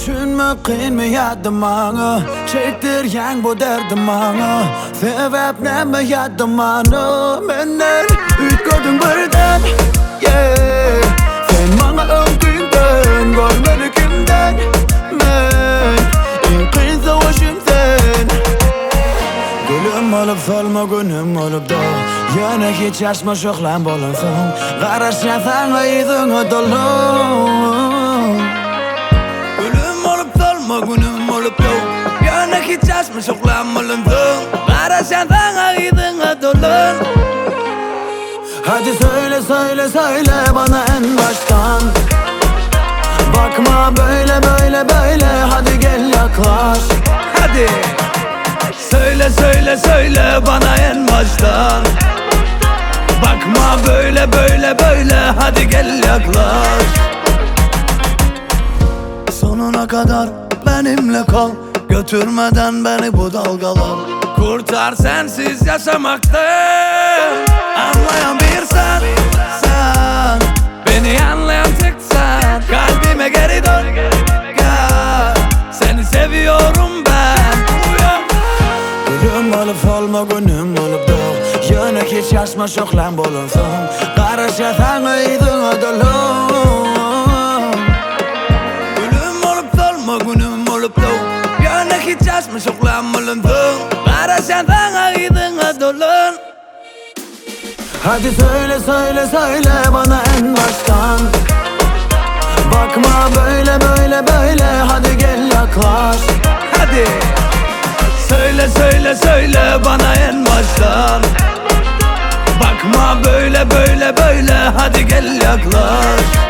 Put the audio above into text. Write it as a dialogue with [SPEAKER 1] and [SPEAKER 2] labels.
[SPEAKER 1] Düşünme kıymaydım bana, çektirgen bu derdim bana. Sebep ne mi yadım bana? Menden üç gördün birden, yeah. Sen bana öldüğünden, görmedi kimden. Ben en kıyın savaşım sen. Gülüm olup solma günüm olup da yana hiç açma şoklan bolunsun. Qarashgan sana yüzüne dolu. Günüm olup yok yana hiç açma şoklan bolunsun. Qarashgan sana yüzüne dolu. Hadi söyle söyle söyle bana en baştan. Bakma böyle böyle böyle, hadi gel yaklaş. Hadi söyle söyle söyle bana en baştan. Bakma böyle böyle böyle, hadi gel yaklaş. Sonuna kadar benimle kal, götürmeden beni bu dalgalar. Kurtar sensiz yaşamaktan. Anlayan bir sen, sen. Beni anlayan tek sen. Kalbime geri dön, gel. Seni seviyorum ben. Gülüm olup solma günüm olup da yana hiç yaşma şoklan bolunsun. Qarashgan sana yüzüne dolu. Günüm olup da yana hiç açma şoklan bolunsun. Qarashgan sana yüzüne dolu. Hadi söyle söyle söyle bana en baştan. Bakma böyle böyle böyle, hadi gel yaklaş. Hadi söyle söyle söyle bana en baştan. Bakma böyle böyle böyle, hadi gel yaklaş.